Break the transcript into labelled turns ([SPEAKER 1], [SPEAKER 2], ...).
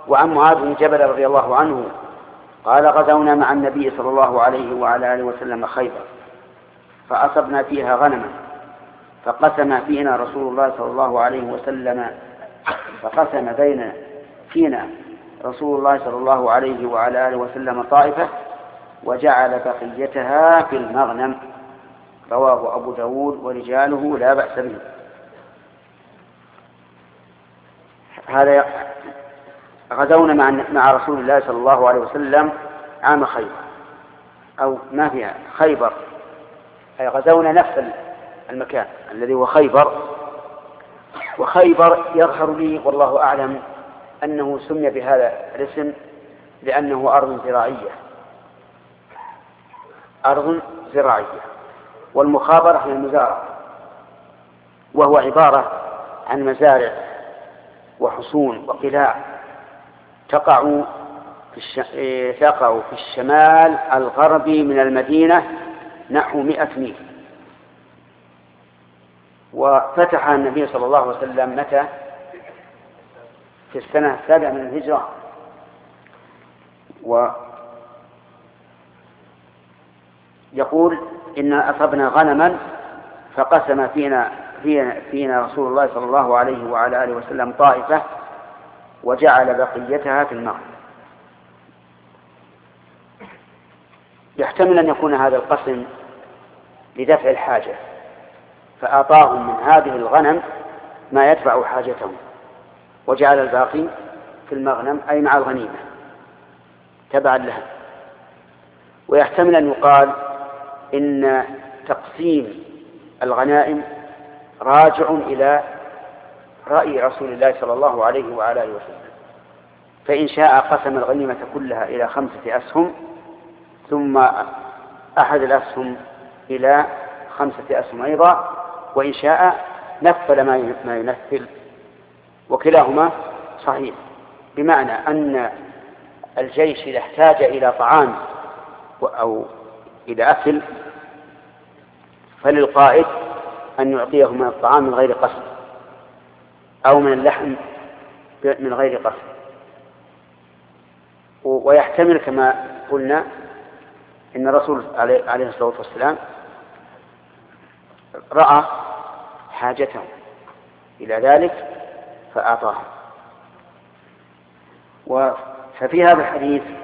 [SPEAKER 1] وعن معاذ بن جبل رضي الله عنه قال غزونا مع النبي صلى الله عليه وعلى آله وسلم خيبر فأصبنا فيها غنما فقسم فينا رسول الله صلى الله عليه وسلم فينا رسول الله صلى الله عليه وعلى آله وسلم طائفة وجعل بقيتها في المغنم. رواه أبو داود ورجاله لا بأس به. هذا غزونا مع رسول الله صلى الله عليه وسلم عام خيبر، أو ما فيها خيبر، أي غزونا نفس المكان الذي هو خيبر. وخيبر يظهر لي والله أعلم أنه سمي بهذا الاسم لأنه أرض زراعية، والمخابرة هي المزارع، وهو عبارة عن مزارع وحصون وقلاع تقع في الشمال الغربي من المدينة نحو 100 ميل. وفتح النبي صلى الله عليه وسلم متى؟ في السنة 7 من الهجرة. ويقول إنا أصبنا غنما فقسم فينا رسول الله صلى الله عليه وعلى آله وسلم طائفة وجعل بقيتها في المغنم. يحتمل أن يكون هذا القسم لدفع الحاجة، فأعطاهم من هذه الغنم ما يدفع حاجتهم وجعل الباقي في المغنم أي مع الغنيمة تبعا لها. ويحتمل أن يقال إن تقسيم الغنائم راجع إلى رأي رسول الله صلى الله عليه وعلى آله وسلم، فإن شاء قسم الغنيمة كلها إلى 5 أسهم، ثم أحد الأسهم إلى 5 أسهم أيضا، وإن شاء نفل ما ينفل، وكلاهما صحيح. بمعنى أن الجيش إذا احتاج إلى طعام أو إلى أكل فللقائد أن يعطيه من الطعام من غير قسم، أو من اللحم من غير قسم. ويحتمل كما قلنا إن الرسول عليه الصلاة والسلام رأى حاجتهم إلى ذلك فأعطاهم. ففي هذا الحديث